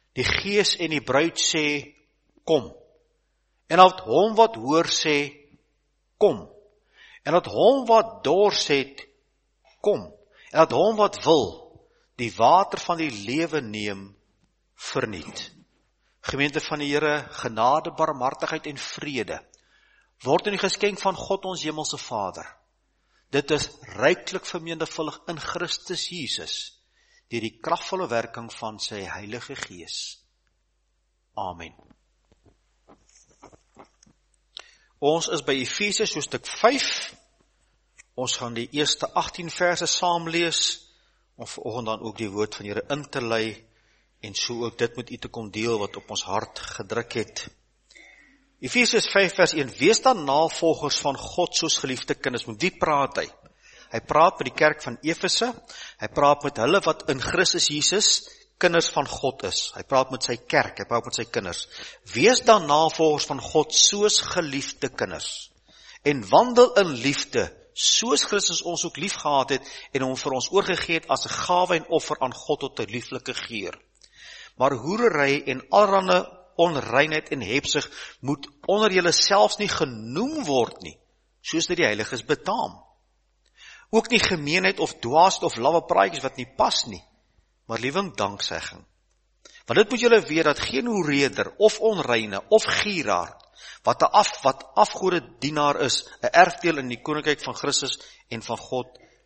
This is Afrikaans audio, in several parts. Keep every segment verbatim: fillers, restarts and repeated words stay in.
Die Gees en die bruid sê, kom. En dat hom wat hoor sê, kom. En dat hom wat dors het, kom. En dat hom wat wil, die water van die lewe neem, verniet. Gemeente van die Here, genade, barmhartigheid en vrede, word in die geskenk van God ons hemelse Vader. Dit is ryklik vermenigvuldig in Christus Jesus, deur die kragvolle werking van sy Heilige Gees. Amen. Ons is by Efesiërs hoofstuk vyf. Ons gaan die eerste agttien verse saam lees, om vanoggend dan ook die woord van die Here in te lei, en so ook dit met u te kom deel wat op ons hart gedruk het. Efesiërs vyf vers een, wees dan navolgers van God soos geliefde kinders. Met wie praat hy? Hy praat met die kerk van Efese, hy praat met hulle wat in Christus Jesus kinders van God is. Hy praat met sy kerk, hy praat met sy kinders. Wees dan navolgers van God soos geliefde kinders, en wandel in liefde, soos Christus ons ook lief gehad het, en hom vir ons oorgegee het as 'n gawe en offer aan God tot 'n lieflike geur. Maar hoerery en allerlei onreinheid en hebsug moet onder julle selfs nie genoem word nie, soos dit die heiliges betaam. Ook nie gemeenheid of dwaasheid of lawwe praatjies wat nie pas nie, maar liewing danksegging. Want dit moet julle weet dat geen hoereder of onreine of gieraard, wat 'n af wat afgode dienaar is, 'n erfdeel in die koninkryk van Christus en van God.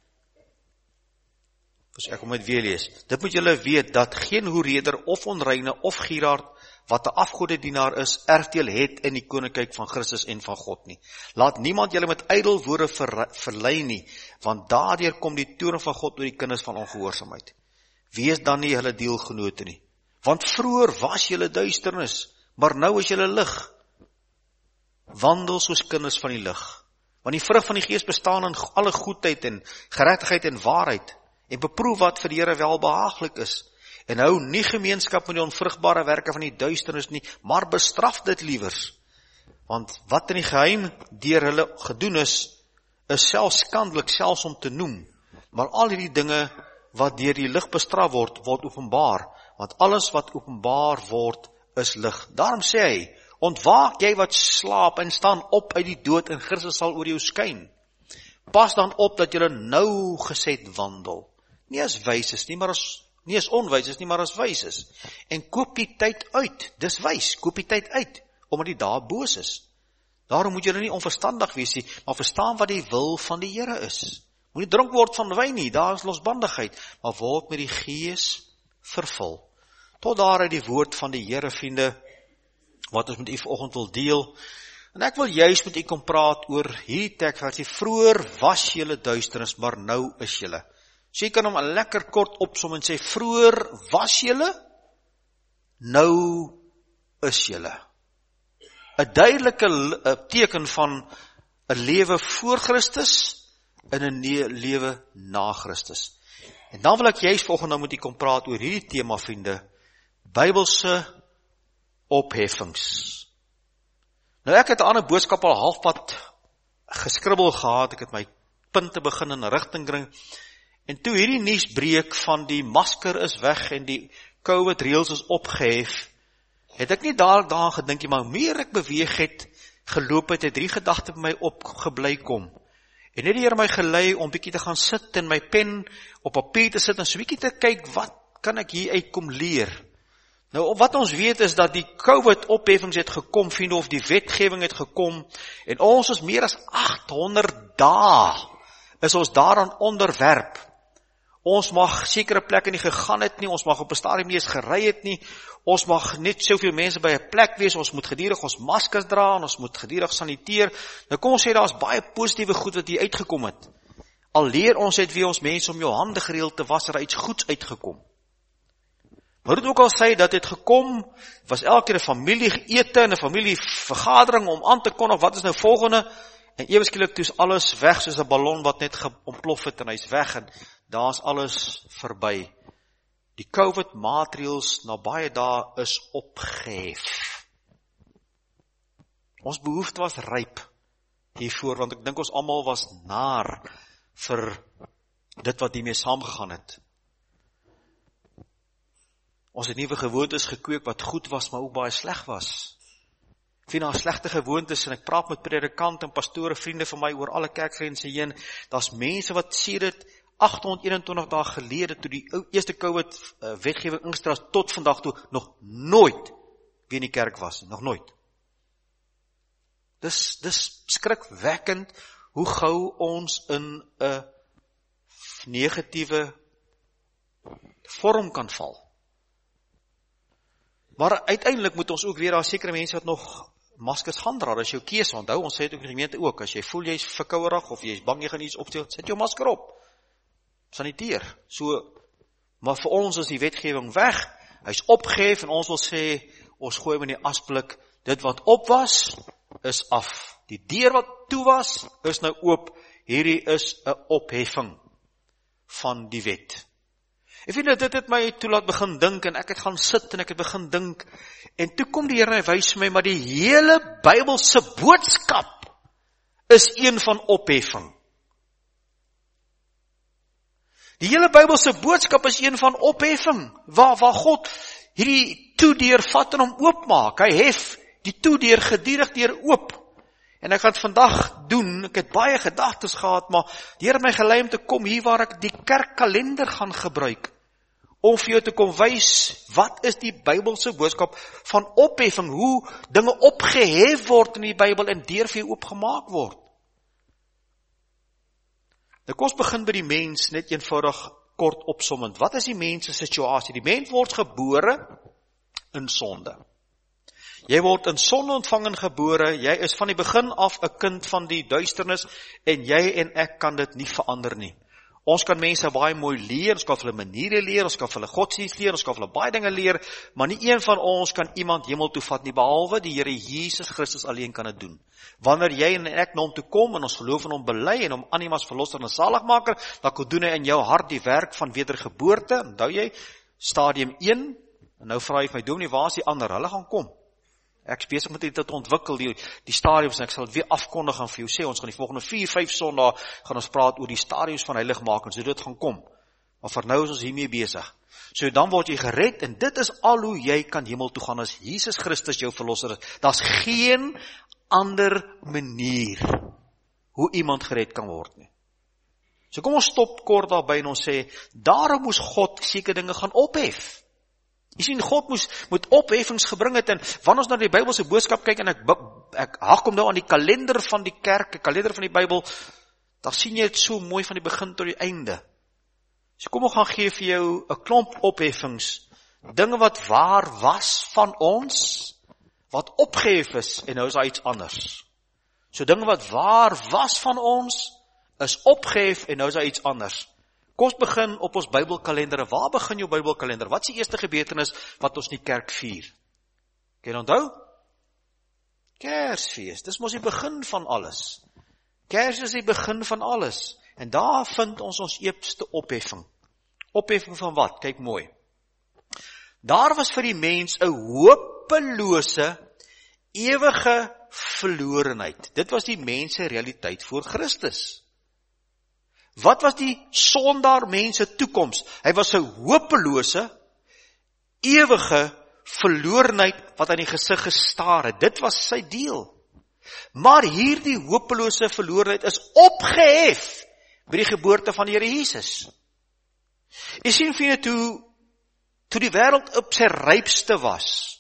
Dus ek kom met weer lees. Dit moet julle weet dat geen hoereder of onreine of gieraard, wat 'n afgode dienaar is, erfdeel het in die koninkryk van Christus en van God nie. Laat niemand julle met ydel woorde ver, verlei nie, want daardeur kom die toorn van God oor die kinders van ongehoorsaamheid. Wees dan nie hulle deelgenote nie. Want vroeër was julle duisternis, maar nou is julle lig. Wandel soos kinders van die lig. Want die vrug van die Gees bestaan in alle goedheid en geregtigheid en waarheid, en beproef wat vir die Here welbehaaglik is. En hou nie gemeenskap met die onvrugbare werke van die duisternis nie, maar bestraf dit liewers. Want wat in die geheim deur hulle gedoen is, is selfs skandelik selfs om te noem. Maar al hierdie dinge wat deur die lig bestraf word, word openbaar. Want alles wat openbaar word, is lig. Daarom sê hy, ontwaak jy wat slaap en staan op uit die dood en Christus sal oor jou skyn. Pas dan op dat jy nou geset wandel. Nie as wyses nie, maar as nie as onwyses nie, maar as wyses. En koop die tyd uit, dis wys, koop die tyd uit, omdat die dae boos is. Daarom moet jy nie onverstandig wees nie, maar verstaan wat die wil van die Here is. Moet nie dronk word van wyn nie, daar is losbandigheid, maar word met die Gees vervul. Tot daaruit die woord van die Here, vriende, wat ons met u vanoggend wil deel. En ek wil juist met u kom praat oor hierdie teks, wat sê, vroeër was julle duisternis, maar nou is julle. So jy kan hom lekker kort opsom en sê, vroeër was julle, nou is julle. 'n duidelike teken van 'n lewe voor Christus en 'n lewe na Christus. En dan wil ek juist volgende nou met u kom praat oor hierdie tema, vriende, Bybelse opheffings. Nou ek het 'n ander boodskap al halfpad geskribbel gehad, ek het my punte begin in 'n rigting bring, en toe hierdie nuus breek van die masker is weg en die COVID reëls is opgehef, het ek nie dadelik daaraan gedink, maar meer ek beweeg het, geloop het, het drie gedagte by my opgebly kom. En net die Here my gelei om bietjie te gaan sit en my pen op papier te sit en so bietjie te kyk, wat kan ek hier uitkom leer? Nou, wat ons weet is dat die COVID-opheffings het gekom, vriende, of die wetgewing het gekom, en ons is meer as agt honderd dae, is ons daaraan onderwerp. Ons mag sekere plekke nie gegaan het nie, ons mag op 'n stadium nie eens gery het nie, ons mag net soveel mense by 'n plek wees, ons moet gedurig ons maskers dra, en ons moet gedurig saniteer. Nou kom ons sê, daar is baie positiewe goed wat hier uitgekom het. Al leer ons het wie ons mense om jou hande gereeld te was, er iets goeds uitgekom. Maar dit ook al sê, dat het gekom, was elke keer 'n familie ete en 'n familie vergadering om aan te kondig, wat is nou volgende, en ewe skielik toe is alles weg, soos 'n ballon wat net ontplof het, en hy's weg, en daar is alles verby. Die COVID-maatreëls na baie dae is opgehef. Ons behoefte was ryp hiervoor, want ek dink ons almal was naar vir dit wat hiermee saamgegaan het. Ons het nuwe gewoontes gekweek wat goed was, maar ook baie sleg was. Ek vind daar slegte gewoontes, en ek praat met predikante en pastore, vriende van my, oor alle kerkgrense heen, daar's mense wat sedert agthonderd eenentwintig dae gelede, toe die eerste COVID uh, wetgewing ingestel is, tot vandag toe, nog nooit weer in die kerk was, nog nooit. Dis, dis skrikwekkend, hoe gou ons in 'n negatiewe vorm kan val. Maar uiteindelik moet ons ook weer, daar sekere mense wat nog maskers gaan dra, dis jou keuse, onthou, ons sê het ook in die gemeente ook, as jy voel jy is verkouerig, of jy is bang jy gaan iets opstel, sit jou masker op, saniteer, so, maar vir ons is die wetgewing weg, hy is opgehef, en ons wil sê, ons gooi met die asblik, dit wat op was, is af, die deur wat toe was, is nou oop, hierdie is 'n opheffing van die wet. Ek vind dat dit het my toe laat begin dink, en ek het gaan sit, en ek het begin dink, en toe kom die Here en hy wys vir my, maar die hele Bybelse boodskap, is een van opheffing. Die hele Bybelse boodskap is een van opheffing, waar, waar God hierdie toedeur vat en hom oopmaak, hy hef die toedeur gedurig deur oop, en ek gaan vandag doen, ek het baie gedagtes gehad, maar die Here het my gelei om te kom hier waar ek die kerkkalender gaan gebruik, om vir jou te kom wys, wat is die Bybelse boodskap van opheffing, hoe dinge opgehef word in die Bybel en deur vir jou oopgemaak word. Nou kom ons begin by die mens, net eenvoudig kort opsommend. Wat is die mens se situasie? Die mens word gebore in sonde. Jy word in sonde ontvang en gebore, jy is van die begin af 'n kind van die duisternis, en jy en ek kan dit nie verander nie. Ons kan mense baie mooi leer, ons kan vir hulle maniere leer, ons kan vir hulle godsdienst leer, ons kan vir hulle baie dinge leer, maar nie een van ons kan iemand hemel toe vat nie, behalwe die Here Jesus Christus alleen kan dit doen. Wanneer jy en ek na hom toe kom, en ons geloof in hom bely, en hom aanneem as verlosser en saligmaker, dan doen hy in jou hart die werk van wedergeboorte, onthou jy, stadium een, en nou vra jy vir my, dominee, waar is die ander? Hulle gaan kom. Ek is besig met dit te ontwikkel, die, die stadiums, en ek sal het weer afkondig en vir jou sê, ons gaan die volgende vier, vyf sondae, gaan ons praat oor die stadiums van heiligmaking, so dit gaan kom. Maar vir nou is ons hiermee besig. So dan word jy gered, en dit is al hoe jy kan hemel toe gaan, as Jesus Christus jou verlosser is. Daar's geen ander manier, hoe iemand gered kan word nie. So kom ons stop kort daarby, en ons sê, daarom moes God sekere dinge gaan ophef. Jy sien, God moes, moet opheffings gebring het, en wanneer ons na die Bybelse boodskap kyk, en ek, ek hakom nou aan die kalender van die kerk, die kalender van die Bybel, dan sien jy het so mooi van die begin tot die einde. So kom ons gaan gee vir jou 'n klomp opheffings, dinge wat waar was van ons, wat opgehef is, en nou is daar iets anders. So dinge wat waar was van ons, is opgehef, en nou is daar iets anders. Kom ons begin op ons Bybelkalender. Waar begin jou Bybelkalender? Wat is die eerste gebeurtenis wat ons in die kerk vier? Kan jy onthou? Kersfees, dis mos die begin van alles. Kers is die begin van alles. En daar vind ons ons eerste opheffing. Opheffing van wat? Kyk mooi. Daar was vir die mens 'n hopelose, ewige verlorenheid. Dit was die mens se realiteit voor Christus. Wat was die sondaar mens se toekoms? Hy was 'n hopelose, ewige verlorenheid wat aan die gesig gestaar het. Dit was sy deel. Maar hierdie hopelose verlorenheid is opgehef by die geboorte van die Here Jesus. Jy sien vriende, toe, toe die wêreld op sy rypste was,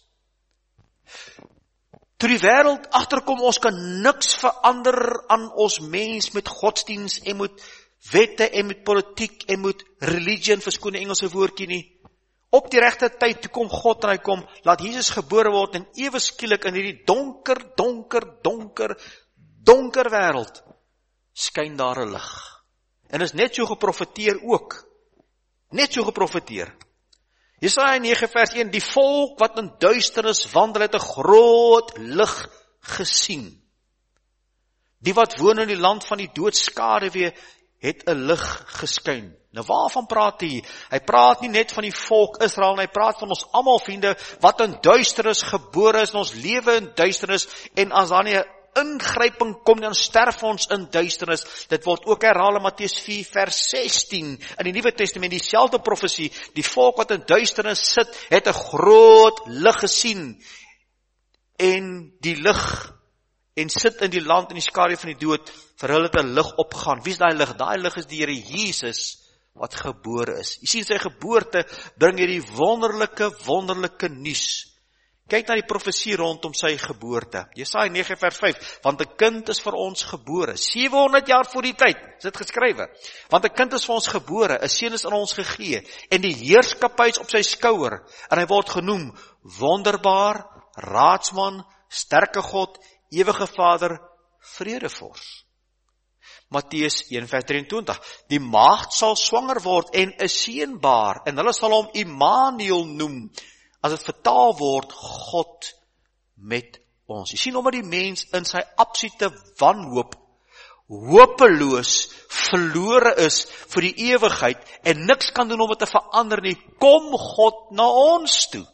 toe die wêreld agterkom, ons kan niks verander aan ons mens met godsdienst en met wette en met politiek en met religion, verskoon die Engelse woordjie nie. Op die regte tyd, toe kom God en hy kom, laat Jesus gebore word, en ewe skielik in hierdie donker, donker, donker, donker wêreld, skyn daar 'n lig. En is net so geprofeteer ook. Net so geprofeteer. Jesaja nege vers een, die volk wat in duisternis wandel het 'n groot lig gesien. Die wat woon in die land van die doodskaduwee het 'n lig geskyn. Nou waarvan praat hy? Hy praat nie net van die volk Israel, hy praat van ons almal vriende wat in duisternis gebore is, en ons lewe in duisternis, en as daar nie 'n ingryping kom, dan sterf ons in duisternis. Dit word ook herhaal in Matteus vier vers sestien, in die Nuwe Testament, dieselfde profesie, die volk wat in duisternis sit, het 'n groot lig gesien, en die lig, en sit in die land in die skadu van die dood, vir hulle het 'n lig opgegaan. Wie is daai lig? Daai lig is die Here Jesus, wat gebore is. Jy sien, sy geboorte bring hierdie wonderlike, wonderlike nuus. Kyk na die profesie rondom sy geboorte. Jesaja nege vers vyf, want 'n kind is vir ons gebore, sewehonderd jaar voor die tyd, is dit geskrywe. Want 'n kind is vir ons gebore, 'n seun is aan ons gegee, en die heerskappy is op sy skouer, en hy word genoem wonderbaar, raadsman, sterke God, ewige Vader, vredevors. Matteus een vers drieëntwintig, die maagd sal swanger word en 'n seun baar, en hulle sal hom Immanuel noem, as dit vertaal word, God met ons. Jy sien, omdat die mens in sy absolute wanhoop, hopeloos, verlore is vir die ewigheid, en niks kan doen om dit te verander nie, kom God na ons toe.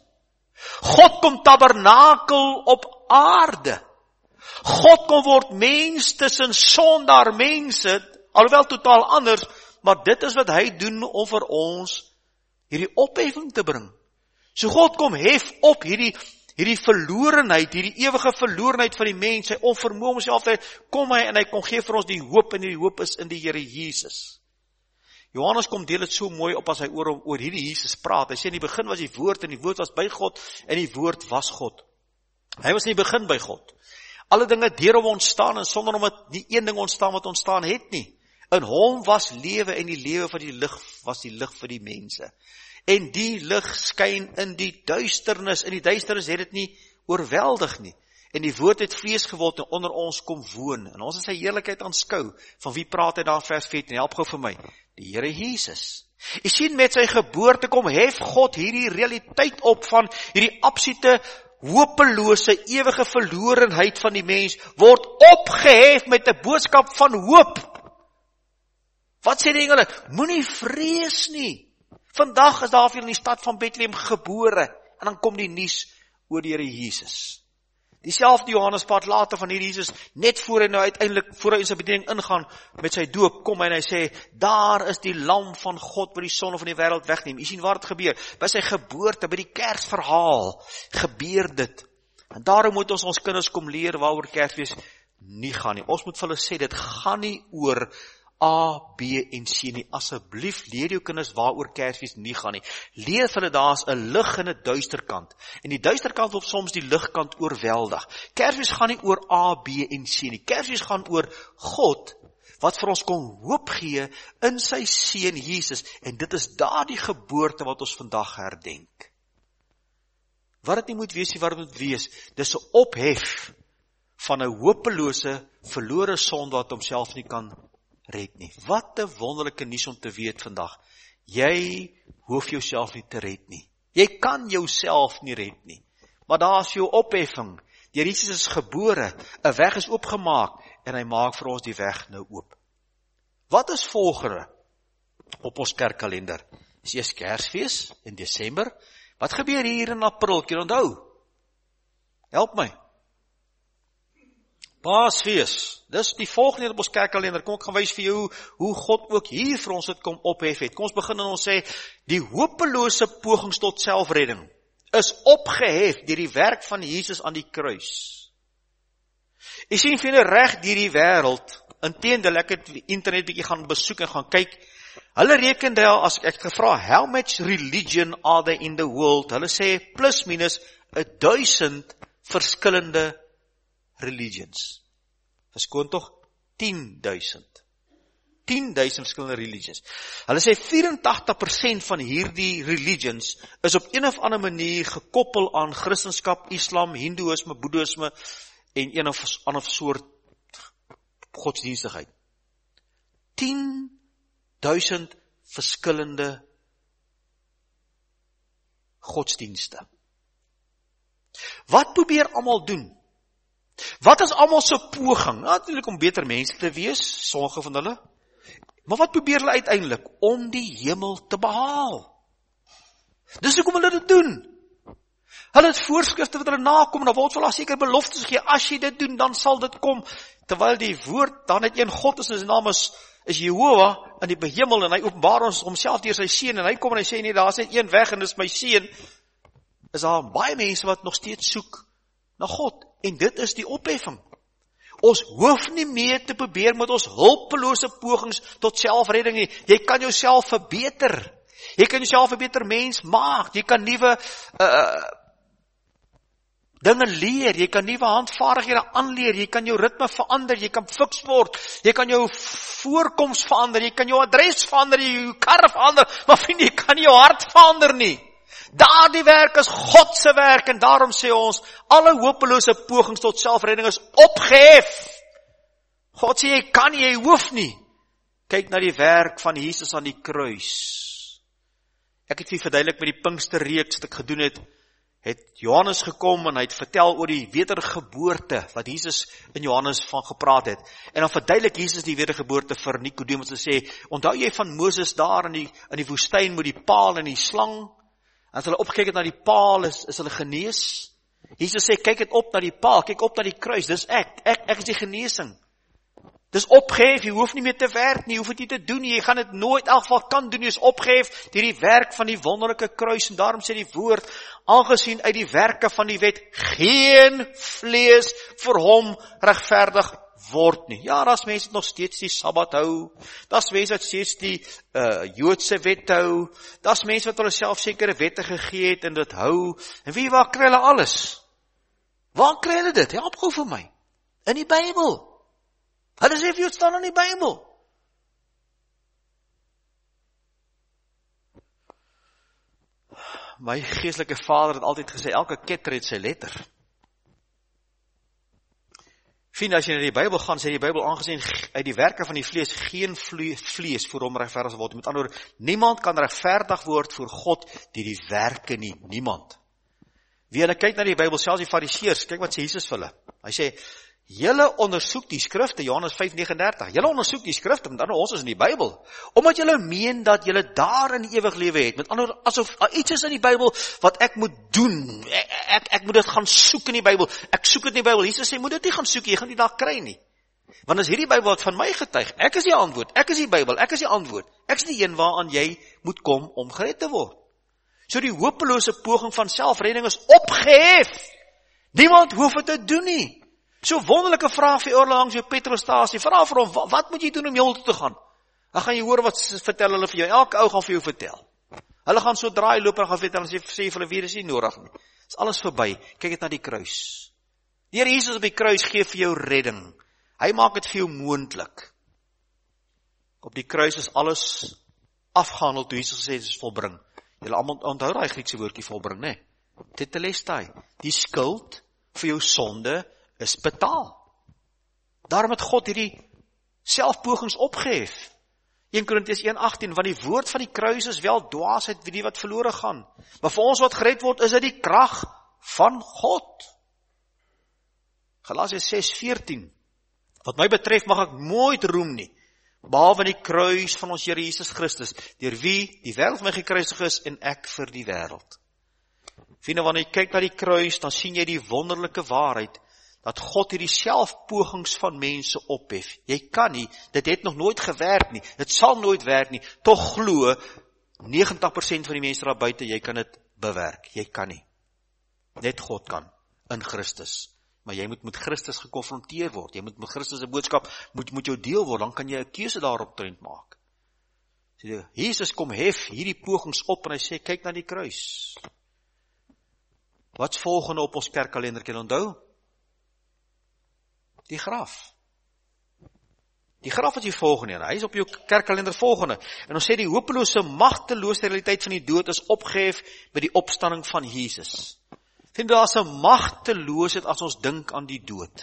God kom tabernakel op aarde. God kom word mens tussen sondaar mense, alhoewel totaal anders, maar dit is wat hy doen om vir ons hierdie opheffing te bring. So God kom hef op hierdie, hierdie verlorenheid, hierdie ewige verlorenheid van die mens, sy onvermoë om self te, kom hy en hy kom gee vir ons die hoop, en die hoop is in die Here Jesus. Johannes kom deel het so mooi op as hy oor, oor hierdie Jesus praat. Hy sê in die begin was die woord, en die woord was by God, en die woord was God. Hy was in die begin by God. Alle dinge deur hom ontstaan, en sonder hom het nie een ding ontstaan wat ontstaan het nie. In hom was lewe, en die lewe van die lig was die lig vir die mense. En die lig skyn in die duisternis, en die duisternis het dit nie oorweldig nie. En die woord het vlees geword en onder ons kom woon. En ons het sy heerlikheid aanskou. Van wie praat hy daar vers veertien? Help gou vir my. Die Here Jesus. Jy sien, met sy geboorte kom hef God hierdie realiteit op van hierdie absolute hopelose, ewige verlorenheid van die mens, word opgehef met 'n boodskap van hoop. Wat sê die engele? Moenie vrees nie. Vandag is daar vir julle in die stad van Bethlehem gebore, en dan kom die nuus oor die Here Jesus. Dieselfde Johannes praat later van hierdie Jesus, net voor hy nou uiteindelik, voor hy in sy bediening ingaan, met sy doop, kom hy en hy sê, daar is die lam van God, wat die sonde van die wêreld wegneem. Jy sien waar het gebeur, by sy geboorte, by die Kersverhaal, gebeur dit. En daarom moet ons ons kinders kom leer, waaroor Kersfees nie gaan nie. Ons moet vir hulle sê, dit gaan nie oor A, B en C nie. Asseblief leer jou kinders waaroor Kersfees nie gaan nie. Leer vir hulle, daar is 'n lig en 'n duisterkant. En die duisterkant wil soms die ligkant oorweldig. Kersfees gaan nie oor A, B en C nie. Kersfees gaan oor God, wat vir ons kom hoop gee in sy seun Jesus. En dit is daardie geboorte wat ons vandag herdenk. Wat dit nie moet wees nie, wat dit moet wees, dis 'n ophef van 'n hopelose, verlore sonde wat homself nie kan red nie. Wat 'n wonderlike nuus om te weet vandag. Jy hoef jouself nie te red nie. Jy kan jouself nie red nie. Maar daar is jou opheffing. Die Jesus is gebore, 'n weg is oopgemaak, en hy maak vir ons die weg nou oop. Wat is volgende op ons kerkkalender? Is eers Kersfees in Desember. Wat gebeur hier in April? Kan jy onthou? Help my. Paasfees, dis die volgende op ons kerkkalender. Kom ek gaan wys vir jou hoe God ook hier vir ons het kom ophef het. Kom ons begin en ons sê, die hopelose pogings tot selfredding is opgehef deur die werk van Jesus aan die kruis. Jy sien vir julle reg deur die wêreld, inteendeel, ek het die internet bietjie gaan besoek en gaan kyk, hulle reken daar, as ek gevra, how much religion are there in the world? Hulle sê, plus minus, a duisend verskillende religions. Verskoon tog, tien duisend. tien duisend verskillende religions. Hulle sê vyf-en-tagtig persent van hierdie religions is op een of ander manier gekoppel aan Christendom, Islam, Hindoeïsme, Boeddhisme en een of ander soort godsdienstigheid. tien duisend verskillende godsdienste. Wat probeer almal doen? Wat is almal se poging? Natuurlik om beter mense te wees, sommige van hulle. Maar wat probeer hulle uiteindelik? Om die hemel te behaal. Dis hoekom hulle dit doen. Hulle het voorskrifte wat hulle nakom, en dan word hulle seker beloftes gegee, as jy dit doen, dan sal dit kom. Terwyl die woord, dan het een God, is in sy naam is, is Jehovah, in die hemel, en hy openbaar ons homself deur sy seun, en hy kom en hy sê, nee, daar is net een weg, en dis my seun, is daar baie mense wat nog steeds soek na God, en dit is die opheffing. Ons hoef nie meer te probeer met ons hulpelose pogings tot selfredding nie. Jy kan jouself verbeter. Jy kan jouself 'n beter mens maak. Jy kan nuwe uh, dinge leer. Jy kan nuwe handvaardighede aanleer. Jy kan jou ritme verander. Jy kan fiks word. Jy kan jou voorkoms verander. Jy kan jou adres verander. Jy jou kar verander. Maar vriend, jy kan nie jou hart verander nie. Daardie werk is God se werk, en daarom sê ons, alle hopelose pogings tot selfredding is opgehef. God sê, jy kan nie, jy hoef nie. Kyk na die werk van Jesus aan die kruis. Ek het vir verduidelik met die Pinksterreeks wat ek gedoen het, het Johannes gekom en hy het vertel oor die wedergeboorte, wat Jesus in Johannes van gepraat het. En dan verduidelik Jesus die wedergeboorte vir Nikodemus, en sê, onthou jy van Moses daar in die, in die woestyn met die paal en die slang? As hulle opgekyk het na die paal, is, is hulle genees. Jesus sê, kyk het op na die paal, kyk op na die kruis, dis ek, ek, ek is die genesing. Dis opgehef, jy hoef nie meer te werk nie, jy hoef het nie te doen nie, jy gaan het nooit in elk geval kan doen, jy is opgehef deur die werk van die wonderlike kruis, en daarom sê die woord, aangesien uit die werke van die wet, geen vlees vir hom regverdig word nie. Ja, daar's mense wat nog steeds die Sabbat hou, daar's mense wat steeds die uh, Joodse wet hou, daar's mense wat hulle self sekere wette gegee het en dit hou, en wie, waar kry hulle alles? Waar kry hulle dit? Help gou vir my. In die Bybel. Hulle sê vir jou, het staan in die Bybel. My geestelike vader het altyd gesê, elke ketter het sy letter. Vriend, as jy na die Bybel gaan, sê die Bybel aangesien uit die werke van die vlees geen vlees voor hom regverdig word. Met ander woorde, niemand kan regverdig word voor God deur die werke nie, niemand. Wie hulle kyk na die Bybel, selfs die Fariseërs, kyk wat sê Jesus vir hulle. Hy sê, julle ondersoek die skrifte, Johannes vyf negendertig, julle ondersoek die skrifte, met ander ons is in die Bybel, omdat julle meen dat julle daar in die ewig lewe het, met ander asof iets is in die Bybel wat ek moet doen, ek, ek, ek moet dit gaan soek in die Bybel, ek soek dit in die Bybel, Jesus sê, moet dit nie gaan soek, jy gaan nie daar kry nie, want as hierdie Bybel wat van my getuig, ek is die antwoord, ek is die Bybel, ek is die antwoord, ek is die een waaraan jy moet kom om gered te word. So die hopelose poging van selfredding is opgehef, niemand hoef het te doen nie. So wonderlike vraag vir oorlang langs jou petrolstasie, vraag vir hom, wat, wat moet jy doen om hemel toe te gaan? Dan gaan jy hoor wat vertel hulle vir jou, elke ou gaan vir jou vertel. Hulle gaan so draai loop en gaan vertel, en sê, sê vir hulle weer, is nie nodig nie. Is alles verby, kyk het na die kruis. Die Here Jesus op die kruis gee vir jou redding, hy maak het vir jou moontlik. Op die kruis is alles afgehandel, toe Jesus gesê, het is volbring. Julle almal onthou daai Griekse woordjie volbring, né? Tetelestai, die skuld vir jou sonde is betaal. Daarom het God hierdie selfpogings opgehef. Eerste Korintiërs een agtien, want die woord van die kruis is wel dwaasheid vir die wat verlore gaan. Maar vir ons wat gered word, is dit die krag van God. Galasiërs ses veertien, wat my betref mag ek nooit roem nie, behalwe die kruis van ons Here Jesus Christus, deur wie die wêreld my gekruisig is en ek vir die wêreld. Vriende, wanneer jy kyk na die kruis, dan sien jy die wonderlike waarheid, dat God hierdie selfpogings van mense ophef. Jy kan nie, dit het nog nooit gewerk nie, dit sal nooit werk nie, tog glo, negentig persent van die mense daar buite, jy kan dit bewerk, jy kan nie. Net God kan, in Christus. Maar jy moet met Christus gekonfronteer word, jy moet met Christus 'n boodskap, moet, moet jou deel word, dan kan jy 'n keuse daarop trend maak. So, Jesus kom hef hierdie pogings op, en hy sê, kyk na die kruis. Wat's volgende op ons kerkkalender, kan onthou? Die graf. Die graf wat jy volgende, hy is op jou kerkkalender volgende. En ons sê die hopelose, magtelose realiteit van die dood is opgehef by die opstanding van Jesus. Vind daar is 'n magteloosheid as ons dink aan die dood.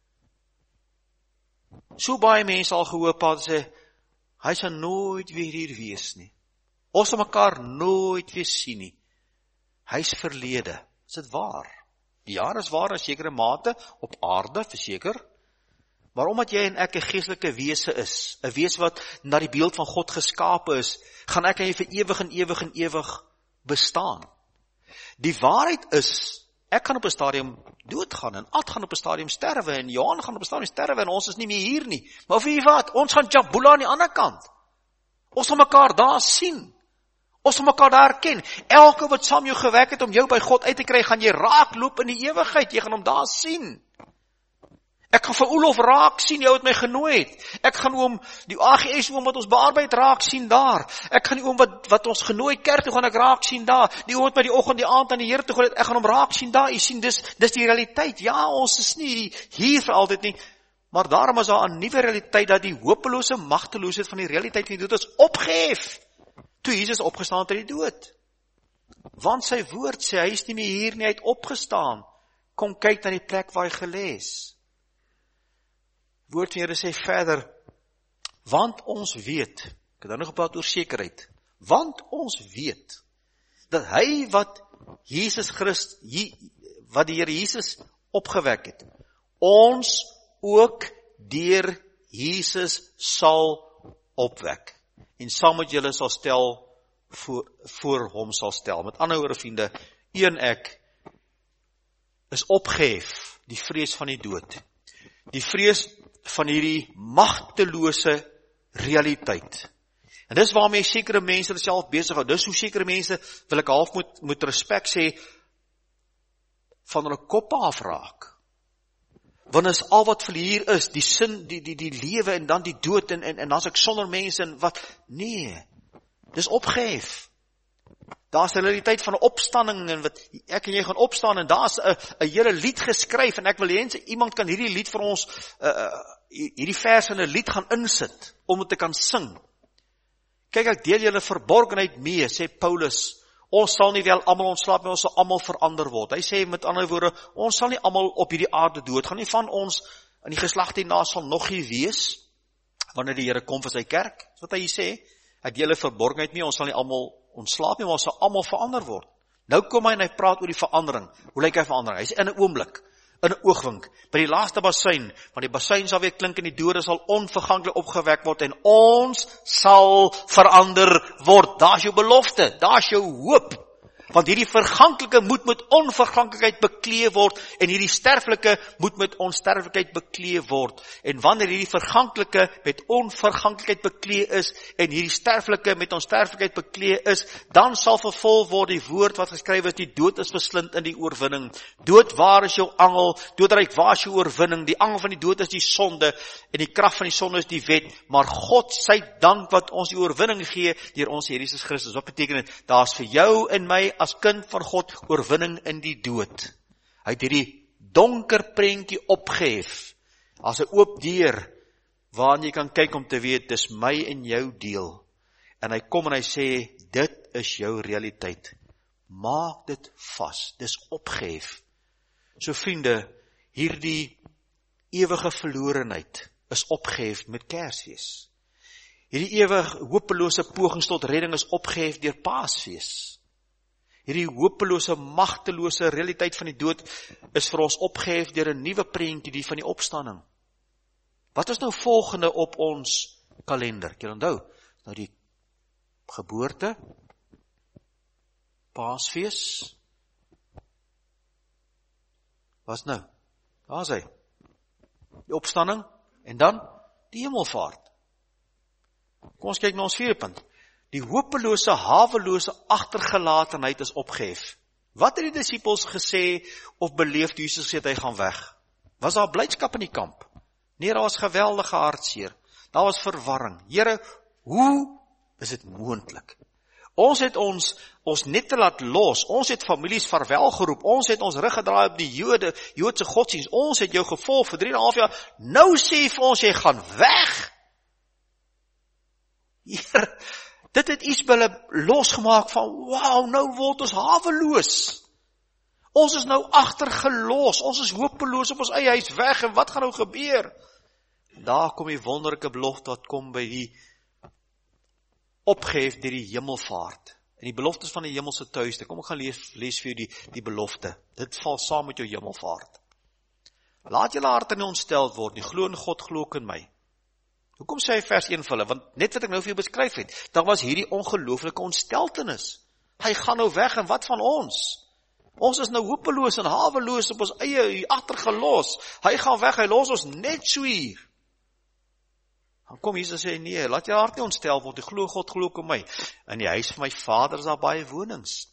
So baie mense al gehoor praat sê, hy sal nooit weer hier wees nie. Ons sal mekaar nooit weer sien nie. Hy's verlede. Is dit waar? Ja, is waar in sekere mate, op aarde, verseker. Maar omdat jy en ek 'n geestelike wese is, 'n wese wat na die beeld van God geskape is, gaan ek en jy vir ewig en ewig en ewig bestaan. Die waarheid is, ek gaan op 'n stadium doodgaan, en Ad gaan op 'n stadium sterwe, en Johan gaan op 'n stadium sterwe, en ons is nie meer hier nie. Maar weet jy wat, ons gaan Jabula aan die ander kant. Ons gaan mekaar daar sien. Ons gaan mekaar daar herken. Elke wat saam jou gewerk het om jou by God uit te kry, gaan jy raakloop in die ewigheid. Jy gaan hom daar sien. Ek gaan vir Olof raak sien, jou het my genooi het. Ek gaan oom, die A G S oom wat ons bearbeid raak sien daar. Ek gaan die oom wat, wat ons genooi kerk toe gaan ek raak sien daar. Die oom wat my die oggend die aand aan die Here toe gaan, ek gaan hom raak sien daar. Jy sien, dis, dis die realiteit. Ja, ons is nie hier vir altyd nie. Maar daarom is daar 'n nuwe realiteit, dat die hopelose magteloosheid van die realiteit van die dood is opgehef. Toe Jesus opgestaan het uit die dood. Want sy woord sê, hy is nie meer hier nie, hy het opgestaan. Kom kyk na die plek waar hy gelê is. Woord van Here sê verder, want ons weet, ek het dan nog gepraat oor sekerheid, want ons weet, dat hy wat Jesus Christus, wat die Here Jesus opgewek het, ons ook deur Jesus sal opwek, en saam met julle sal stel, voor, voor hom sal stel. Met ander woorde vriende, u en ek, is opgehef, die vrees van die dood, die vrees van hierdie magtelose realiteit. En dis waarmee sekere mense self besig hou. Dis hoe sekere mense, wil ek half moet, moet respek sê, van hulle koppe afraak. Want is al wat vir hier is, die sin, die, die, die lewe en dan die dood, en, en, en as ek sonder mense, en wat, nee, dis opgehef. Daar is 'n realiteit van 'n opstanding, en wat ek en jy gaan opstaan, en daar is 'n 'n hele lied geskryf, en ek wil hê iemand kan hierdie lied vir ons, uh, uh, hierdie vers in 'n lied gaan insit, om het te kan sing. Kyk, ek deel julle verborgenheid mee, sê Paulus, ons sal nie wel almal ontslaap, maar ons sal almal verander word. Hy sê met ander woorde, ons sal nie almal op hierdie aarde dood gaan nie, van ons in die geslag hierna sal nog nie wees, wanneer die Here kom vir sy kerk, wat hy sê, ek deel julle verborgenheid mee, ons sal nie almal ontslaap nie, maar ons sal almal verander word. Nou kom hy en hy praat oor die verandering. Hoe lyk hy verandering? Hy sê in 'n oomblik, in 'n oogwink, by die laaste basuin, want die basuin sal weer klink en die dode sal onverganklik opgewek word en ons sal verander word. Daar's jou belofte, daar's jou hoop. Want hierdie verganklike moet met onverganklikheid beklee word en hierdie sterflike moet met onsterflikheid beklee word. En wanneer hierdie verganklike met onverganklikheid beklee is en hierdie sterflike met onsterflikheid beklee is, dan sal vervul word die woord wat geskryf is, die dood is verslind in die oorwinning. Dood, waar is jou angel? Doodryk, waar is jou oorwinning? Die angel van die dood is die sonde en die krag van die sonde is die wet. Maar God sy dank wat ons die oorwinning gee deur ons Here Jesus Christus. Wat beteken dit? Daar's vir jou en my as kind van God oorwinning in die dood. Hy het hierdie donker prentjie opgehef, as 'n oop deur, waarin jy kan kyk om te weet, dis my en jou deel. En hy kom en hy sê, dit is jou realiteit. Maak dit vas, dis opgehef. So vriende, hierdie ewige verlorenheid is opgehef met Kersfees. Hierdie ewig hopelose pogings tot redding is opgehef deur Paasfees. Hierdie hopelose, magtelose realiteit van die dood is vir ons opgehef deur 'n nuwe prentjie, die van die opstanding. Wat is nou volgende op ons kalender? Jy onthou, nou die geboorte, Paasfees. Wat nou? Daar is hy. Die opstanding en dan die hemelvaart. Kom ons kyk na ons vierde punt. Die hopelose, hawelose agtergelatenheid is opgehef. Wat het die disippels gesê of beleef toe Jesus gesê hy gaan weg? Was daar blydskap in die kamp? Nee, daar was geweldige hartseer. Daar was verwarring. Here, hoe is dit moontlik? Ons het ons, ons net te laat los. Ons het families vaarwel geroep. Ons het ons rug gedraai op die Jode, Joodse godsdienst. Ons het jou gevolg vir drie en 'n half jaar. Nou sê vir ons, jy gaan weg. Here, dit het iets by hulle losgemaak van, wauw, nou word ons haweloos. Ons is nou agtergelos, ons is hopeloos op ons eie huis weg, en wat gaan nou gebeur? Daar kom die wonderlike belofte wat kom by die opgehef deur die hemelvaart. En die beloftes van die hemelse tuiste, kom ek gaan lees, lees vir die, die belofte. Dit val saam met jou hemelvaart. Laat julle harte nie ontsteld word nie, glo in God, glo ook in my. Hoekom sê hy vers een vir hulle? Want net wat ek nou vir jou beskryf het, daar was hierdie ongelooflike ontsteltenis. Hy gaan nou weg, en wat van ons? Ons is nou hopeloos en haweloos op ons eie hier agtergelos. Hy gaan weg, hy los ons net so hier. Dan kom Jesus sê, nee, laat jou hart nie ontstel word, die glo God, glo ook in my. In die huis van my Vader is daar baie wonings.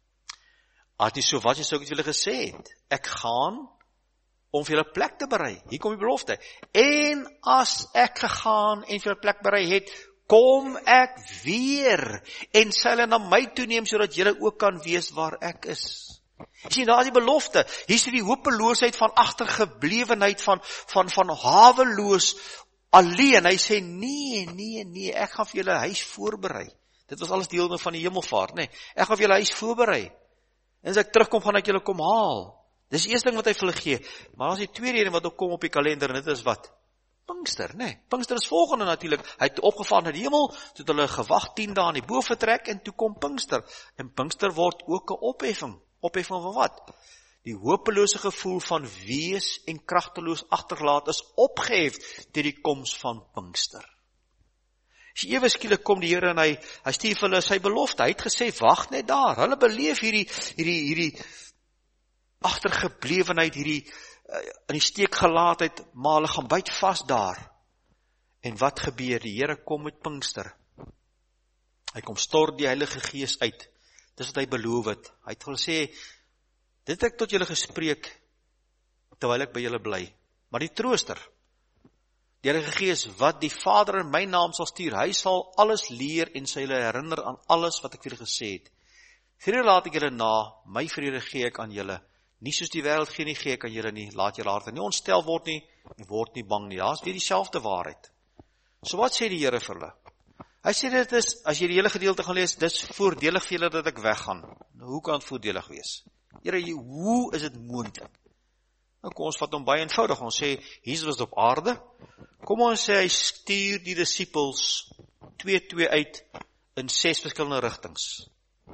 As nie so wat jy sou ek julle gesê het, ek gaan om vir julle plek te berei. Hier kom die belofte. En as ek gegaan en vir julle plek berei het, kom ek weer en sal hulle na my toeneem, sodat julle ook kan wees waar ek is. Jy sien, daar is die belofte. Hier is die hopeloosheid van agtergeblewenheid, van, van, van haweloos, alleen. Hy sê, nee, nee, nee, ek gaan vir julle huis voorberei. Dit was alles deel van die hemelvaart, nee. Ek gaan vir julle huis voorberei. En as ek terugkom, gaan ek julle kom haal. Dis die eerste ding wat hy vir hulle gee. Maar as die tweede ding wat ook kom op die kalender, en dit is wat? Pinkster, nee. Pinkster is volgende natuurlik. Hy het opgevaar na die hemel, toe het hulle gewag tien dae in die boventrek, en toe kom Pinkster. En Pinkster word ook 'n opheffing. Opheffing van wat? Die hopelose gevoel van wees en kragteloos agtergelaat is opgehef deur die koms van Pinkster. As jy ewe skielik kom die Here en hy, hy stuur vir hulle sy belofte. Hy het gesê, wag net daar. Hulle beleef hierdie, hierdie, hierdie agtergeblewenheid, hierdie uh, in die steek gelaatheid, maar hulle gaan byt vas daar. En wat gebeur? Die Here kom met Pinkster. Hy kom stort die Heilige Gees uit. Dis wat hy beloof het. Hy het gesê, dit het ek tot julle gespreek, terwyl ek by julle bly. Maar die trooster, die Heilige Gees, wat die Vader in my naam sal stuur, hy sal alles leer en sy julle herinner aan alles wat ek vir julle gesê het. Vrede laat ek julle na, my vrede gee ek aan julle. Nie soos die wêreld gee nie, gee ek aan julle nie. Laat julle harte nie ontstel word nie, en word nie bang nie. Ja, is weer dieselfde waarheid. So wat sê die Here vir hulle? Hy sê dit is, as jy die hele gedeelte gaan lees, dis voordelig vir julle dat ek weggaan. Nou, hoe kan het voordelig wees? Here, hoe is dit moontlik? Nou kom ons vat hom baie eenvoudig. Ons sê, Jesus was op aarde. Kom ons sê, hy stuur die disippels twee twee uit in ses verskillende rigtings.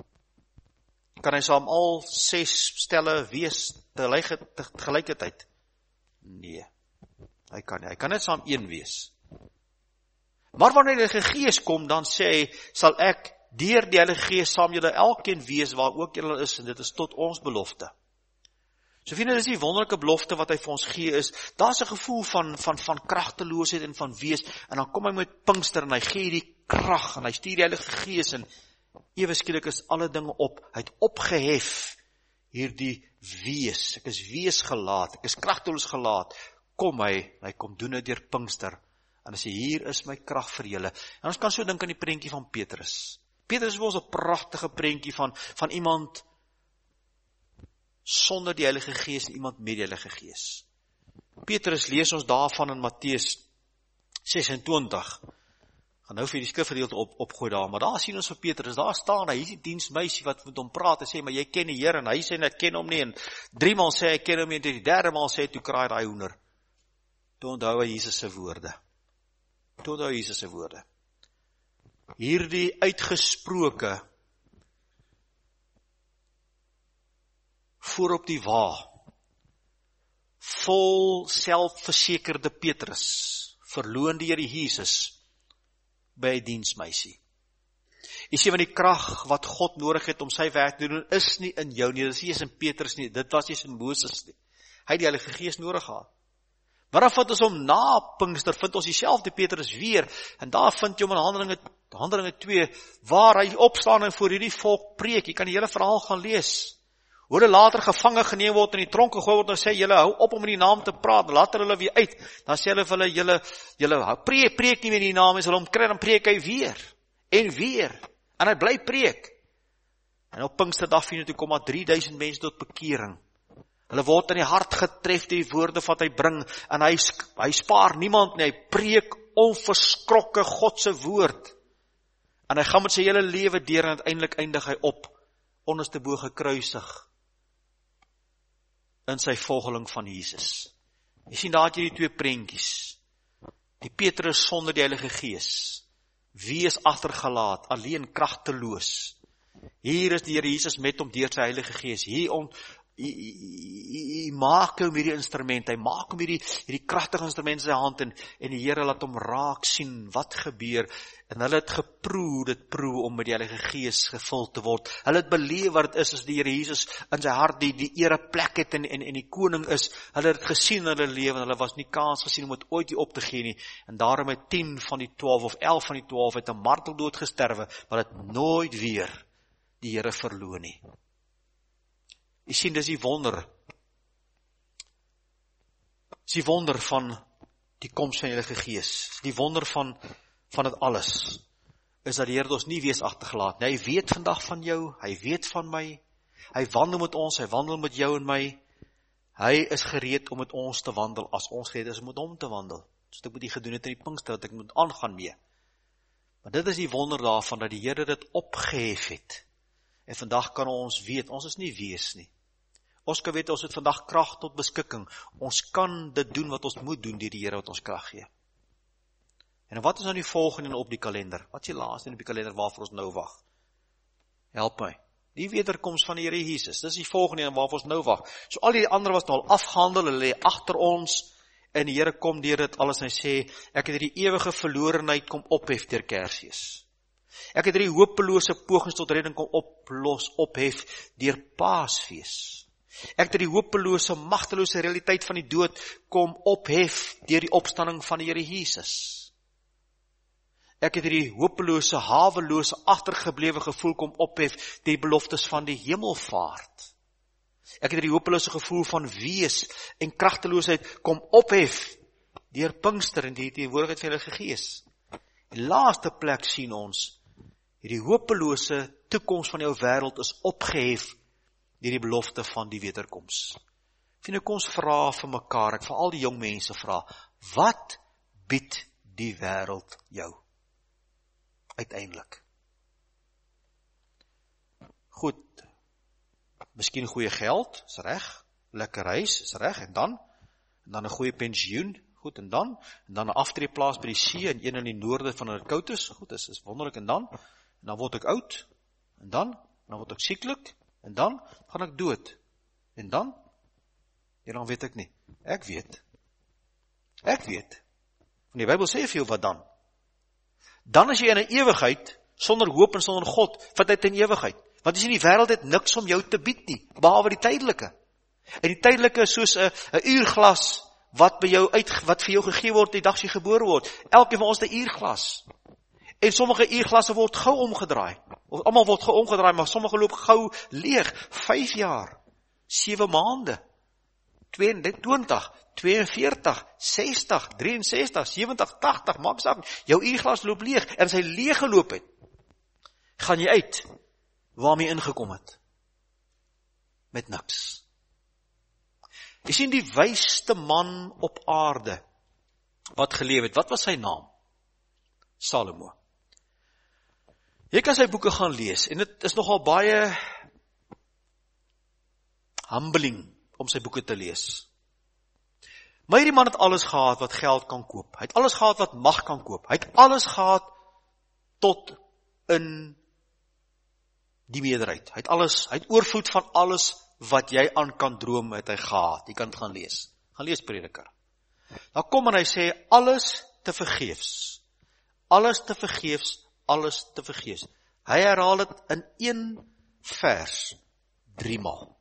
Kan hy saam al ses stelle wees tegelijkertijd? Nee, hy kan nie. Hy kan net saam een wees. Maar wanneer die Heilige Gees kom, dan sê hy, sal ek deur die Heilige Gees saam julle elkeen wees waar ook julle is, en dit is tot ons belofte. So vriende, dis die wonderlike belofte wat hy vir ons gee is, daar is 'n gevoel van, van, van kragteloosheid en van wees, en dan kom hy met Pinkster, en hy gee die krag, en hy stuur die Heilige Gees, en ewe skielik is alle dinge op, hy het opgehef, hierdie wees, ek is wees gelaat, ek is kragteloos gelaat, kom hy, hy kom doen dit deur Pinkster, en hy sê, hier is my krag vir julle. En ons kan so dink aan die prentjie van Petrus. Petrus was 'n pragtige prentjie van, van iemand sonder die Heilige Gees en iemand met die Heilige Gees. Petrus lees ons daarvan in Matteus ses en twintig. Gaan nou vir die skrifgedeelte op, opgooi daar, maar daar sien ons vir Petrus, daar staan hy, hy is die diensmeisie wat met hom praat, hy sê, maar jy ken die Here, en hy sê, ek ken hom nie, en drie maal sê, ek ken hom nie, en die derde maal sê, toe kraai daai hoender. Toe onthou hy Jesus se woorde. Toe onthou Jesus se woorde. Hierdie uitgesproke, voor op die wa, vol selfversekerde Petrus, verloon die Here Jesus, by 'n diensmeisie. Jy sê, want die krag wat God nodig het om sy werk te doen, is nie in jou nie, dit is nie eens in Petrus nie, dit was nie eens in Moses nie. Hy het die Heilige Gees nodig gehad. Maar dan vind ons hom na Pinkster, vind ons dieselfde Petrus weer, en daar vind jy hom in Handelinge, Handelinge twee, waar hy opstaan en voor hierdie volk preek. Jy kan die hele verhaal gaan lees. Hoe hulle later gevange geneem word, in die tronk gegooi word, en sê, julle hou op om in die naam te praat, laat hulle weer uit, dan sê hulle vir hulle, julle, julle preek, preek nie meer in die naam, en hulle omkry, dan preek hy weer, en weer, en hy bly preek. En op Pinksterdag toe kom maar drie duisend mense tot bekering. Hulle word in die hart getref die woorde wat hy bring, en hy, hy spaar niemand nie, hy preek onverskrokke God se woord. En hy gaan met sy hele lewe deur, en uiteindelik eindig hy op, onderste bo gekruisig, in sy volgeling van Jesus. Jy sien, daar het jy die twee prentjies. Die Petrus sonder die Heilige Gees, wie is agtergelaat, alleen kragteloos. Hier is die Here Jesus met hom deur sy Heilige Gees. Hier, on, hy maak hom hierdie instrument, hy maak hom hierdie, hierdie kragtige instrument in sy hand, en, en die Here laat hom raak sien wat gebeur, en hulle het geproe, dit proe om met die Heilige Gees gevul te word, hulle het beleef wat het is, as die Here Jesus in sy hart die, die ere plek het, en, en, en die koning is, hulle het gesien in hulle lewe, en hulle was nie kans gesien om het ooit die op te gee nie, en daarom het tien van die twaalf, of elf van die twaalf, het 'n marteldood gesterwe, maar het nooit weer die Here verloon nie. Jy sien, dis die wonder, dis die wonder van die koms van die Heilige Gees, die wonder van, van het alles, is dat die Here ons nie wees agtergelaat nie. Hy weet vandag van jou, hy weet van my, hy wandel met ons, hy wandel met jou en my, hy is gereed om met ons te wandel, as ons gereed is om met hom te wandel, so ek moet die gedoen het in die Pinkster, dat ek moet aangaan mee, maar dit is die wonder daarvan, dat die Here dit opgehef het, en vandag kan ons weet, ons is nie wees nie, ons kan weet, ons het vandag krag tot beskikking, ons kan dit doen wat ons moet doen, die die Here wat ons krag gee. En wat is nou die volgende op die kalender? Wat is die laaste op die kalender waarvoor ons nou wag? Help my. Die wederkoms van die Here Jesus, dis die volgende waarvoor ons nou wag. So al die ander was nou al afgehandel, hulle lê agter ons, en die Here kom deur dit alles, en hy sê, ek het hierdie ewige verlorenheid kom ophef deur Kersfees. Ek het hierdie hopelose pogings tot redding kom oplos, ophef deur Paasfees. Ek het die hopelose, magtelose realiteit van die dood kom ophef deur die opstanding van die Here Jesus. Ek het die hopelose, hawelose, agtergeblewe gevoel kom ophef die beloftes van die hemelvaart. Ek het die hopelose gevoel van wees en kragteloosheid kom ophef deur Pinkster en die teenwoordigheid van die Heilige Gees. Die laaste plek sien ons, hierdie hopelose toekoms van jou wêreld is opgehef deur die belofte van die wederkoms. Vriende, kom ons vra vir mekaar, ek vir al die jong mense vra, wat bied die wêreld jou? Uiteindelik. Goed, miskien goeie geld, is reg, lekker reis, is reg, en dan, en dan 'n goeie pensioen, goed, en dan, en dan 'n aftreeplaas by die see, en een in die noorde van hulle koud is, goed, is, is wonderlik, en dan, en dan word ek oud, en dan, en dan word ek sieklik, en dan gaan ek dood, en dan, en dan weet ek nie, ek weet, ek weet, en die Bybel sê vir jou wat dan, dan is jy in 'n ewigheid, sonder hoop en sonder God, vat uit in ewigheid, want as jy in die wêreld het niks om jou te bied nie, behalwe die tydelike, en die tydelike is soos 'n uurglas, wat by jou uit, wat vir jou gegee word, die dag jy gebore word, elke van ons 'n uurglas, en sommige uurglasse word gou omgedraai, of almal word gou omgedraai, maar sommige loop gou leeg, vyf jaar, sewe maande, twintig, tweeënveertig, sestig, drieënsestig, sewentig, tagtig, maak saak, jou uurglas loop leeg, en as hy leeg geloop het, gaan jy uit, waarmee ingekom het, met niks. Jy sien die wysste man op aarde, wat geleef het, wat was sy naam? Salomo. Jy kan sy boeke gaan lees, en dit is nogal baie humbling, om sy boeke te lees. Maar hierdie man het alles gehad wat geld kan koop. Hy het alles gehad wat mag kan koop. Hy het alles gehad tot in die meerderheid. Hy het alles, hy het oorvloed van alles wat jy aan kan droom, het hy gehad. Jy kan het gaan lees. Gaan lees Prediker. Dan kom en hy sê, alles te vergeefs. Alles te vergeefs, alles te vergeefs. Hy herhaal het in een vers, driemaal.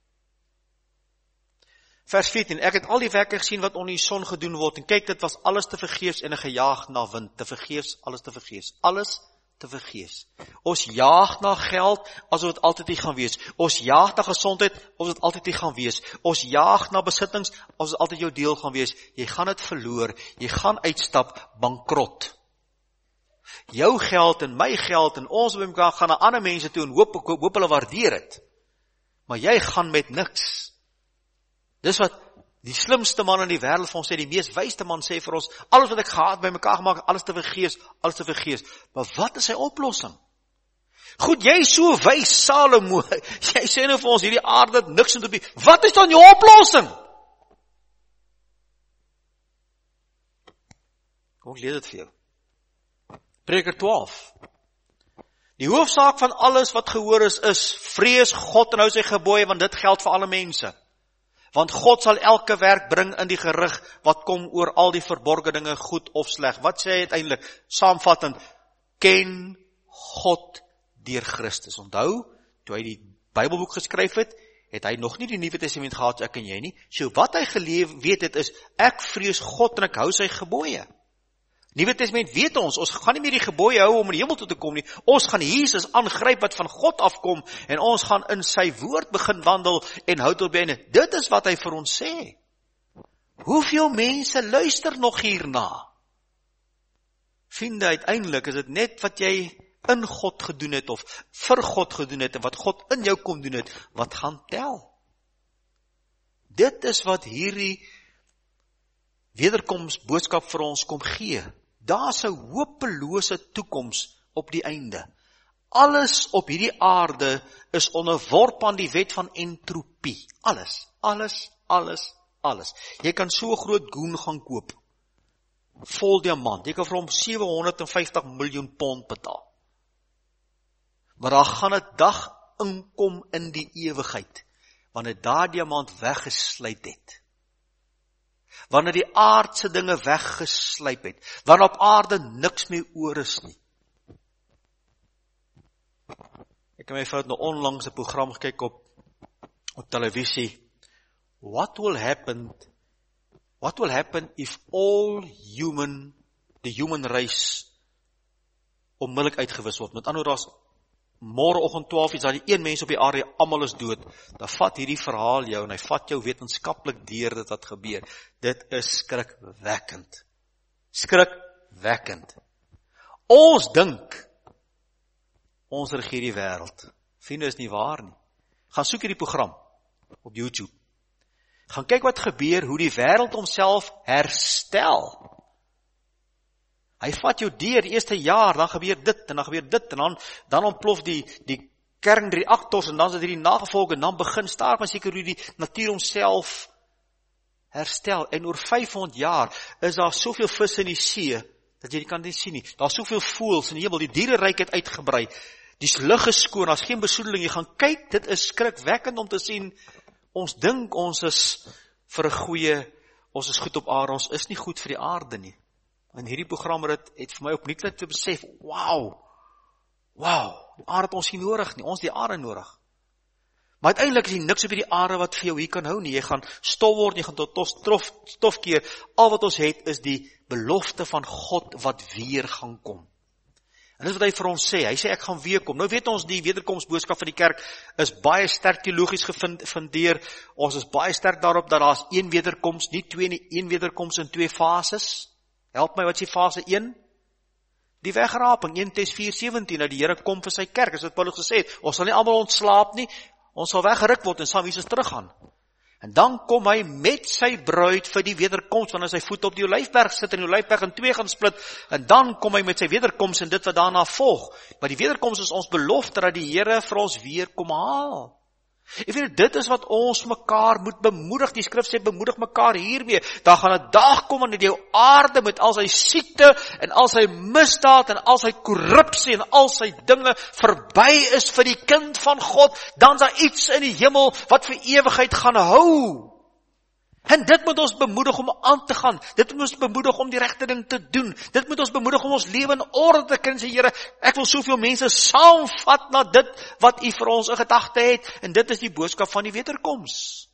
Vers veertien, ek het al die werke gesien wat onder die son gedoen word, en kyk, dit was alles te vergeefs en gejaag na wind, te vergeefs, alles te vergeefs, alles te vergeefs. Ons jaag na geld, asof dit altyd nie gaan wees. Ons jaag na gesondheid, asof dit altyd nie gaan wees. Ons jaag na besittings, asof dit altyd jou deel gaan wees. Jy gaan dit verloor, jy gaan uitstap, bankrot. Jou geld en my geld en ons by mekaar gaan na ander mense toe en hoop, hoop hulle waardeer het. Maar jy gaan met niks. Dis wat die slimste man in die wêreld vir ons sê, die mees wysste man sê vir ons, alles wat ek gehad by mekaar gemaak, alles te vergeefs, alles te vergeefs. Maar wat is sy oplossing? Goed, jy is so wys, Salomo, jy sê nou vir ons, hierdie aarde het niks in te bied. Wat is dan jou oplossing? Kom, ek lees dit vir jou. Prediker twaalf. Die hoofsaak van alles wat gehoor is, is vrees God en hou sy gebooie, want dit geld vir alle mense. Want God sal elke werk bring in die gerig wat kom oor al die verborgde dinge, goed of sleg. Wat sê hy uiteindelik? Saamvattend, ken God deur Christus. Onthou, toe hy die Bybelboek geskryf het, het hy nog nie die Nuwe Testament gehad, ek en jy nie. So wat hy geleef weet het is, ek vrees God en ek hou sy gebooie. Nuwe Testament weet ons, ons gaan nie meer die gebooie hou om in die hemel toe te kom nie. Ons gaan Jesus aangryp wat van God afkom en ons gaan in sy woord begin wandel en hou tot by einde. Dit is wat hy vir ons sê. Hoeveel mense luister nog hierna? Vriende, uiteindelik is dit net wat jy in God gedoen het of vir God gedoen het en wat God in jou kom doen het, wat gaan tel. Dit is wat hierdie wederkoms boodskap vir ons kom gee. Daar is 'n hopelose toekoms op die einde. Alles op hierdie aarde is onderworpe aan die wet van entropie. Alles, alles, alles, alles. Jy kan so 'n groot goen gaan koop. Vol diamant. Jy kan vir hom sewe honderd en vyftig miljoen pond betaal. Maar daar gaan 'n dag inkom in die ewigheid, wanneer daardie diamant weggesluit het. Wanneer die aardse dinge weggeslyp het, wanneer op aarde niks meer oor is nie. Ek het my vrou nou onlangs 'n program gekyk op, op televisie. What will happen, what will happen if all human, the human race, onmiddellik uitgewis word? Met ander woorde, as môreoggend twaalf is daar die een mens op die aarde, almal is dood, dan vat hierdie verhaal jou en hy vat jou wetenskaplik deur dit wat gebeur. Dit is skrikwekkend. Skrikwekkend. Ons dink, ons regeer die wêreld. Vriende, is nie waar nie. Gaan soek hierdie program op YouTube. Gaan kyk wat gebeur, hoe die wêreld homself herstel. Hy vat jou deur die eerste jaar, dan gebeur dit, en dan gebeur dit, en dan, dan ontplof die, die kernreaktors, en dan is dit die nagevolge, en dan begin staar, maar seker hoe die natuur homself herstel, en oor vyfhonderd jaar, is daar soveel vis in die see, dat jy die kan nie sien nie, daar is soveel voëls in die hemel, die diereryk het uitgebrei, die lug is skoon, daar is geen besoedeling, jy gaan kyk, dit is skrikwekkend om te sien, ons dink ons is vir 'n goeie, ons is goed op aarde, ons is nie goed vir die aarde nie. En hierdie program het, het vir my opnuut te besef, wauw, wauw, die aarde het ons nie nodig nie, ons die aarde nodig. Maar uiteindelik is die niks op die aarde wat vir jou hier kan hou nie, jy gaan stof word, jy gaan tot stof, stof keer, al wat ons het is die belofte van God wat weer gaan kom. En dis wat hy vir ons sê, hy sê ek gaan weer kom. Nou weet ons die wederkomsboodskap van die kerk is baie sterk teologies gefundeer, ons is baie sterk daarop dat daar is een wederkoms, nie twee nie, een wederkoms in twee fases. Help my, wat is die fase een? Die wegraping, een Tes vier sewentien, nou die Here kom vir sy kerk, is wat Paulus gesê het, ons sal nie almal ontslaap nie, ons sal weggeruk word en saam Jesus teruggaan. En dan kom hy met sy bruid vir die wederkoms, wanneer sy voet op die Olyfberg sit en die Olyfberg in twee gaan split, en dan kom hy met sy wederkoms en dit wat daarna volg. Maar die wederkoms is ons belofte dat die Here vir ons weer kom haal. Ek weet, dit is wat ons mekaar moet bemoedig, die skrif sê bemoedig mekaar hiermee, daar gaan 'n dag kom wanneer die aarde met al sy siekte en al sy misdaad en al sy korrupsie en al sy dinge verby is vir die kind van God, dan is daar iets in die hemel wat vir ewigheid gaan hou. En dit moet ons bemoedig om aan te gaan, dit moet ons bemoedig om die regte ding te doen, dit moet ons bemoedig om ons lewe in orde te kry, sê Here, ek wil soveel mense saamvat na dit wat U vir ons in gedagte het, en dit is die boodskap van die wederkoms.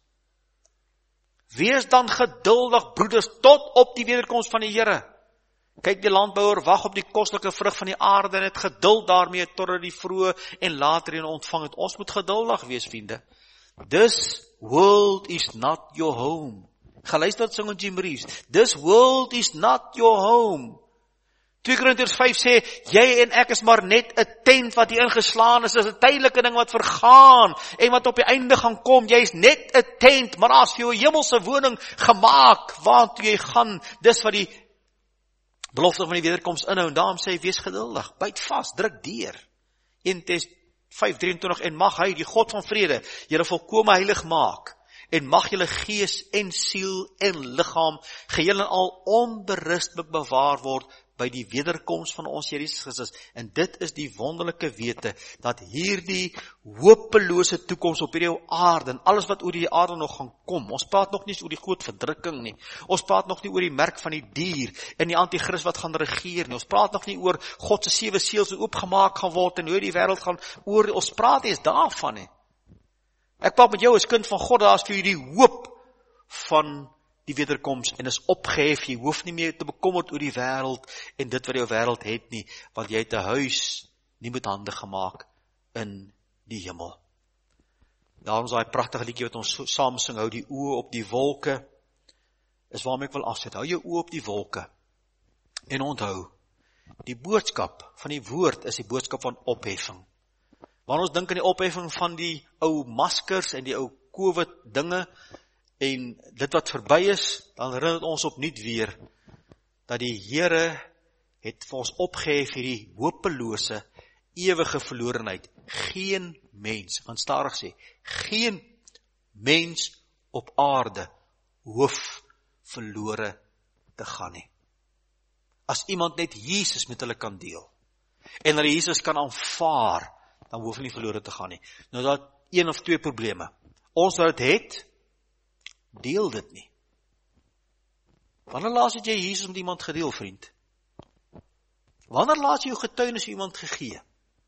Wees dan geduldig, broeders, tot op die wederkoms van die Here. Kyk, die landbouer wag op die kostelike vrug van die aarde en het geduld daarmee totdat die vroeë en later een ontvang het. Ons moet geduldig wees, vriende. This world is not your home. Geluister wat sing ons Jim Reeves. This world is not your home. twee Korintiërs vyf sê, jy en ek is maar net 'n tent wat hier ingeslaan is, is 'n tydelike ding wat vergaan, en wat op die einde gaan kom, jy is net 'n tent, maar daar is vir jou 'n hemelse woning gemaak, waartoe jy gaan, dis wat die belofte van die wederkoms inhou, en daarom sê hy, wees geduldig, byt vas, druk deur. een Tes vyf drieëntwintig, en mag hy, die God van vrede, julle volkome heilig maak, en mag julle gees en siel en liggaam, geheel en al onberustig bewaar word, by die wederkoms van ons Here Jesus Christus. En dit is die wonderlike wete, dat hierdie hopelose toekoms op hierdie aarde, en alles wat oor die aarde nog gaan kom, ons praat nog nie oor die groot verdrukking nie, ons praat nog nie oor die merk van die dier, en die antichrist wat gaan regeer nie, ons praat nog nie oor God se sewe seels wat oopgemaak gaan word, en hoe die wêreld gaan oor, ons praat nie eens daarvan nie. Ek praat met jou as kind van God, daar is vir jy die hoop van die wederkoms, en is opgehef, jy hoef nie meer te bekommerd oor die wêreld, en dit wat jou wêreld het nie, want jy het 'n huis, nie met hande gemaak, in die hemel. Daarom is daai pragtige liedjie wat ons saam sing, hou die oë op die wolke, is waarmee ek wil afsit, hou jou oë op die wolke, en onthou, die boodskap van die woord is die boodskap van opheffing. Wanneer ons dink aan die opheffing van die ou maskers, en die ou COVID dinge, en dit wat verby is, dan herinner ons opnuut weer, dat die Here het vir ons opgehef hierdie hopelose, ewige verlorenheid. Geen mens, gaan stadig sê, geen mens op aarde hoef verlore te gaan nie. As iemand net Jesus met hulle kan deel, en hulle Jesus kan aanvaar, dan hoef hulle nie verlore te gaan nie. Nou dat een of twee probleme. Ons wat dit het, deel dit nie. Wanneer laas het jy Jesus met iemand gedeel, vriend? Wanneer laas jy jou getuienis iemand gegee?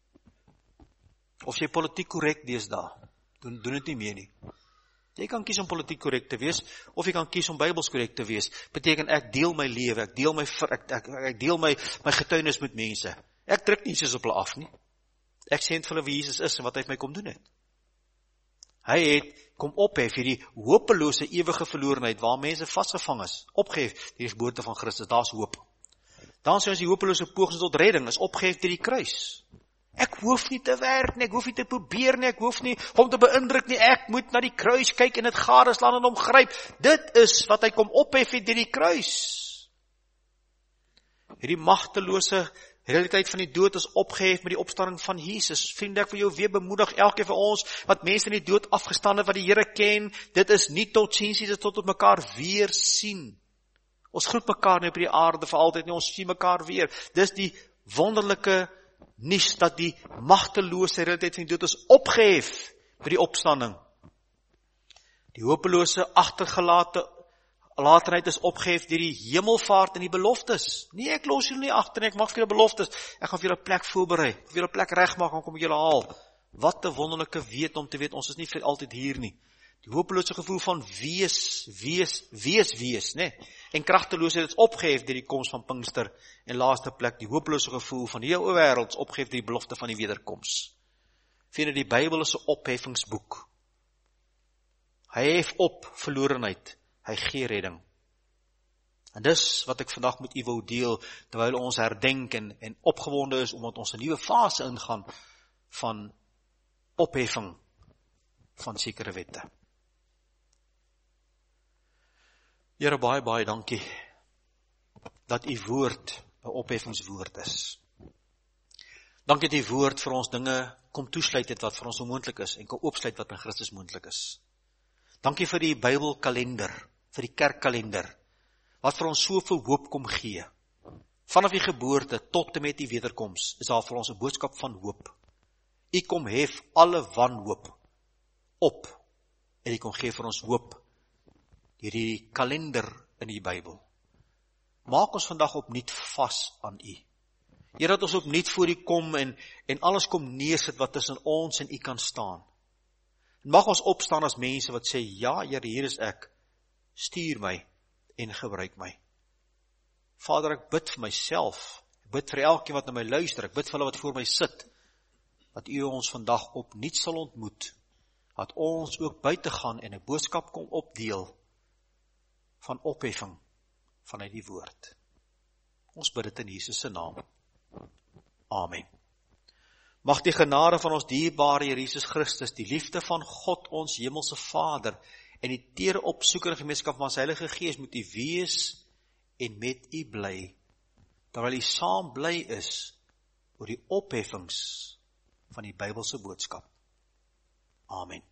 Of jy politiek korrek deesdae, doen, doen dit nie meer nie. Jy kan kies om politiek korrek te wees, of jy kan kies om Bybels korrek te wees. Beteken ek deel my lewe, ek deel my ek, ek, ek deel my, my getuienis met mense. Ek druk nie Jesus op hulle af nie. Ek sê vir hulle wie Jesus is en wat hy vir my kom doen het. Hy het kom ophef hierdie hopelose ewige verlorenheid waar mense vasgevang is, opgehef die geboorte van Christus, daar's hoop. Dan sê ons die hopelose pogings tot redding is opgehef deur die kruis. Ek hoef nie te werk nie, ek hoef nie te probeer nie, ek hoef nie om te beïndruk nie, ek moet na die kruis kyk en dit gadeslaan en hom gryp. Dit is wat hy kom ophef deur die kruis. Hierdie magtelose realiteit van die dood is opgehef met die opstanding van Jesus. Vriende, ek wil jou weer bemoedig, elke van ons, wat mense in die dood afgestaan het, wat die Here ken, dit is nie tot ziens, dit is tot op mekaar weer sien. Ons groet mekaar nie op die aarde vir altyd nie, ons sien mekaar weer. Dis die wonderlike nuus, dat die magtelose realiteit van die dood is opgehef met die opstanding. Die hopelose agtergelate laterheid is opgehef deur die hemelvaart en die beloftes. Nee, ek los julle nie agter nie, ek mag vir julle beloftes. Ek gaan vir julle 'n plek voorberei, ek vir julle 'n plek regmaak, en kom ek julle haal. Wat 'n wonderlike weet om te weet, ons is nie vir altyd hier nie. Die hopelose gevoel van wees, wees, wees, wees, né? En kragteloosheid is opgehef deur die koms van Pinkster. En laaste plek, die hopelose gevoel van die hele wêreld is opgehef deur die belofte van die wederkoms. Vind die Bybel is 'n opheffingsboek. Hy hef op verlorenheid. Hy gee redding. En dis wat ek vandag met u wou deel, terwyl ons herdenk en, en opgewonde is, omdat ons 'n nuwe fase ingaan van opheffing van sekere wette. Here, baie, baie dankie, dat u woord 'n opheffingswoord is. Dankie dat u woord vir ons dinge kom toesluit het wat vir ons onmoontlik is, en kom oopsluit wat in Christus moontlik is. Dankie vir die Bybelkalender, vir die kerkkalender, wat vir ons soveel hoop kom gee. Vanaf die geboorte tot en met die wederkoms, is daar vir ons 'n boodskap van hoop. U kom hef alle wanhoop op, en u kom gee vir ons hoop, deur die kalender in die Bybel. Maak ons vandag opnuut vas aan u. Here, dat ons opnuut voor u kom, en, en alles kom neersit wat tussen ons en u kan staan. Mag ons opstaan as mense wat sê, ja, Here, hier is ek, stuur my en gebruik my. Vader, ek bid vir myself, ek bid vir elkeen wat na my luister, ek bid vir hulle wat voor my sit, dat u ons vandag opnuut sal ontmoet, dat ons ook buite gaan en 'n boodskap kom opdeel van opheffing vanuit die woord. Ons bid dit in Jesus se naam. Amen. Mag die genade van ons dierbare Here Jesus Christus, die liefde van God ons hemelse Vader, en die tere opsoekende gemeenskap van sy Heilige Gees met u wees en met u bly, terwyl u saam bly is oor die opheffings van die Bybelse boodskap. Amen.